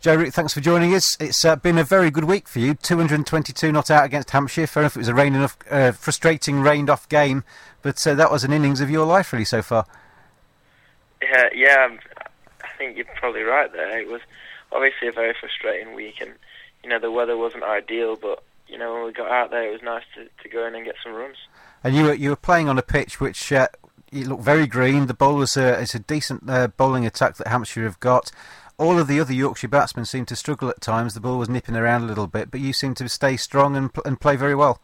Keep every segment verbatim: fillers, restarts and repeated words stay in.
Joe Root, thanks for joining us. It's uh, been a very good week for you. two hundred twenty-two not out against Hampshire. Fair enough, it was a rain enough, uh, frustrating, rained-off game, but uh, that was an innings of your life, really, so far. Yeah, yeah, I think you're probably right there. It was obviously a very frustrating week, and you know the weather wasn't ideal, but you know when we got out there, it was nice to, to go in and get some runs. And you were you were playing on a pitch which uh, it looked very green. The bowlers uh, it's a decent uh, bowling attack that Hampshire have got. All of the other Yorkshire batsmen seemed to struggle at times. The ball was nipping around a little bit, but you seemed to stay strong and and play very well.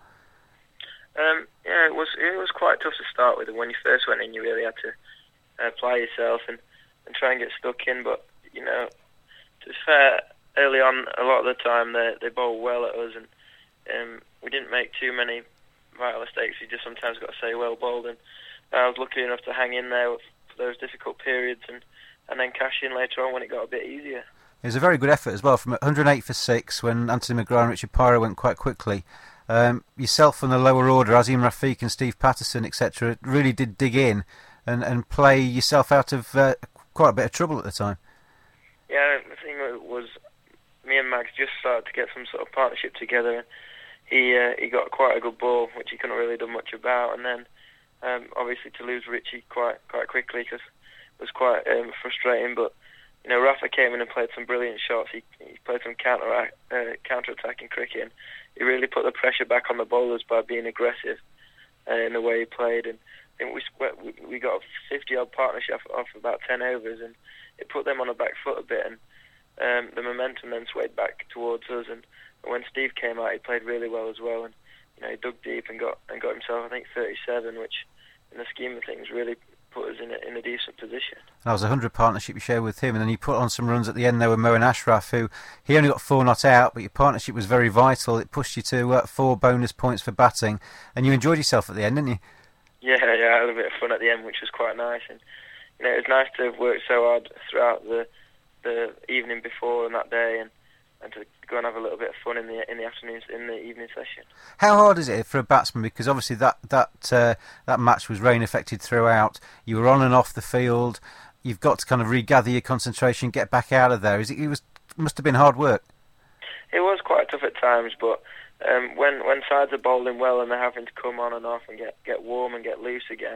Um, yeah, it was it was quite tough to start with, and when you first went in, you really had to uh, apply yourself and, and try and get stuck in. But you know, to be fair, early on, a lot of the time they they bowled well at us, and um, we didn't make too many vital mistakes. You just sometimes got to say well bowled, and I was lucky enough to hang in there for those difficult periods and. and then cash in later on when it got a bit easier. It was a very good effort as well, from one hundred eight for six when Anthony McGrath and Richard Pyro went quite quickly. Um, yourself from the lower order, Azim Rafiq and Steve Patterson, et cetera, really did dig in and, and play yourself out of uh, quite a bit of trouble at the time. Yeah, the thing was, me and Max just started to get some sort of partnership together, and he uh, he got quite a good ball, which he couldn't really do much about, and then um, obviously to lose Richie quite quite quickly because was quite um, frustrating, but you know Rafa came in and played some brilliant shots. He, he played some counter uh, counter attacking cricket, and he really put the pressure back on the bowlers by being aggressive uh, in the way he played. And I think we we got a fifty odd partnership off, off about ten overs, and it put them on the back foot a bit, and um, the momentum then swayed back towards us. And when Steve came out, he played really well as well, and you know he dug deep and got and got himself I think thirty-seven, which in the scheme of things really put us in a, in a decent position. That was a hundred partnership you shared with him, and then you put on some runs at the end there with Moeen Ashraf, who he only got four not out, but your partnership was very vital. It pushed you to uh, four bonus points for batting, and you enjoyed yourself at the end, didn't you? Yeah, yeah, I had a bit of fun at the end, which was quite nice, and you know it was nice to have worked so hard throughout the the evening before and that day, and. and to go and have a little bit of fun in the in the afternoons, in the evening session. How hard is it for a batsman? Because obviously that that uh, that match was rain affected throughout. You were on and off the field. You've got to kind of regather your concentration, get back out of there. Is it? It was must have been hard work. It was quite tough at times, but um, when when sides are bowling well and they're having to come on and off and get, get warm and get loose again,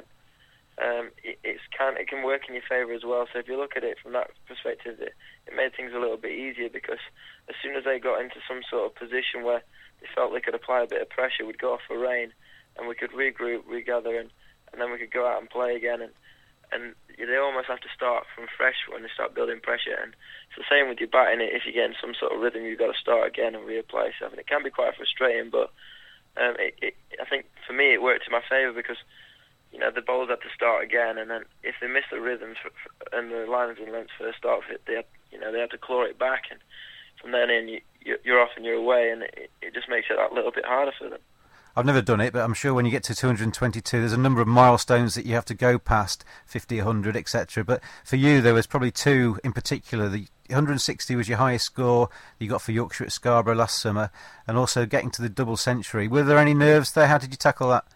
um, it, it's can it can work in your favour as well. So if you look at it from that perspective, it, it made things a little bit easier because as soon as they got into some sort of position where they felt they could apply a bit of pressure, we'd go off for rain and we could regroup, regather, and, and then we could go out and play again. And, and they almost have to start from fresh when they start building pressure. And it's the same with your batting. If you get in some sort of rhythm, you've got to start again and reapply yourself. And it can be quite frustrating, but um, it, it, I think for me it worked in my favour because you know the bowlers had to start again, and then if they missed the rhythms and the lines and lengths for the start of it, they had, you know they had to claw it back. And from then in, you, you're off and you're away, and it, it just makes it that little bit harder for them. I've never done it, but I'm sure when you get to two hundred twenty-two, there's a number of milestones that you have to go past, fifty, one hundred, et cetera. But for you, there was probably two in particular. The one hundred sixty was your highest score that you got for Yorkshire at Scarborough last summer, and also getting to the double century. Were there any nerves there? How did you tackle that?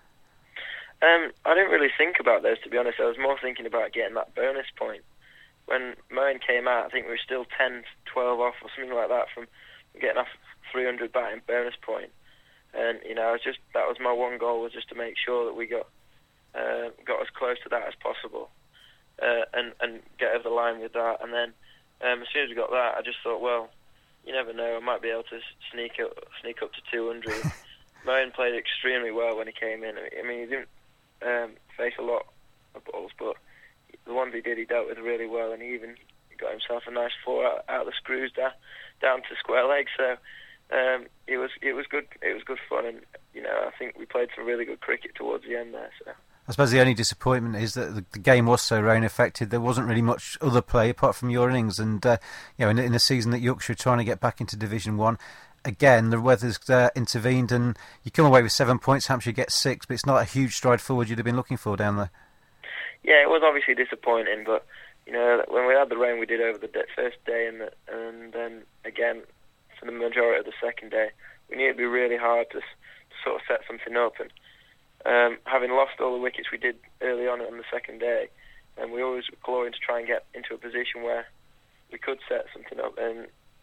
Um, I didn't really think about those, to be honest. I was more thinking about getting that bonus point. When Moeen came out, I think we were still ten, twelve off or something like that from getting off three hundred batting bonus point. And you know, I was just that was my one goal, was just to make sure that we got uh, got as close to that as possible, uh, and and get over the line with that. And then um, as soon as we got that, I just thought, well, you never know, I might be able to sneak up, sneak up to two hundred. Moeen played extremely well when he came in. I mean, he didn't um, face a lot of balls, but the ones he did, he dealt with really well, and he even got himself a nice four out, out of the screws down, down to square legs. So um, it was it was good it was good fun, and you know I think we played some really good cricket towards the end there. So I suppose the only disappointment is that the, the game was so rain affected. There wasn't really much other play apart from your innings, and uh, you know in, in the season that Yorkshire are trying to get back into Division One. Again, the weather's uh, intervened, and you come away with seven points. Hampshire gets six, but it's not a huge stride forward you'd have been looking for down there. Yeah, it was obviously disappointing, but you know when we had the rain we did over the de- first day, and the, and then again for the majority of the second day, we knew it'd be really hard to, to sort of set something up. And um, having lost all the wickets we did early on on the second day, and we always were clawing to try and get into a position where we could set something up. And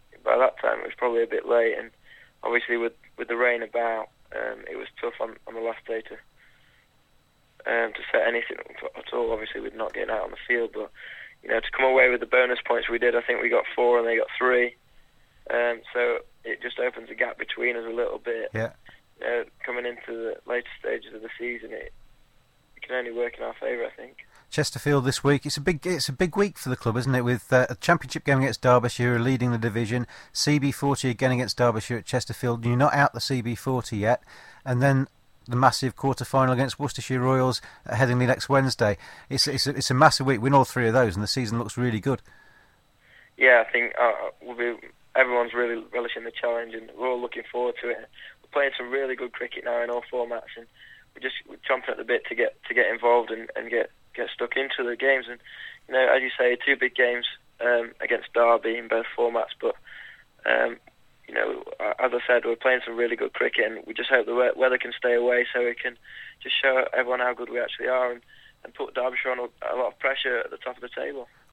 by that time it was probably a bit late, and obviously with with the rain about, um, it was tough on, on the last day to um, to set anything at all. Obviously with not getting out on the field, but you know, to come away with the bonus points we did, I think we got four and they got three. Um, so it just opens a gap between us a little bit. Yeah. Uh, coming into the later stages of the season, it, it can only work in our favour, I think. Chesterfield this week. It's a big, it's a big week for the club, isn't it? With uh, a championship game against Derbyshire, who are leading the division. C B forty again against Derbyshire at Chesterfield. You're not out the C B forty yet, and then the massive quarter final against Worcestershire Royals at Headingley next Wednesday. It's it's a, it's a massive week. Win all three of those, and the season looks really good. Yeah, I think uh, we'll be. Everyone's really relishing the challenge, and we're all looking forward to it. We're playing some really good cricket now in all formats, and we're just we're chomping at the bit to get to get involved and, and get, get stuck into the games. And you know, as you say, two big games um, against Derby in both formats. But um, you know, as I said, we're playing some really good cricket, and we just hope the weather can stay away so we can just show everyone how good we actually are, and, and put Derbyshire on a, a lot of pressure at the top of the table.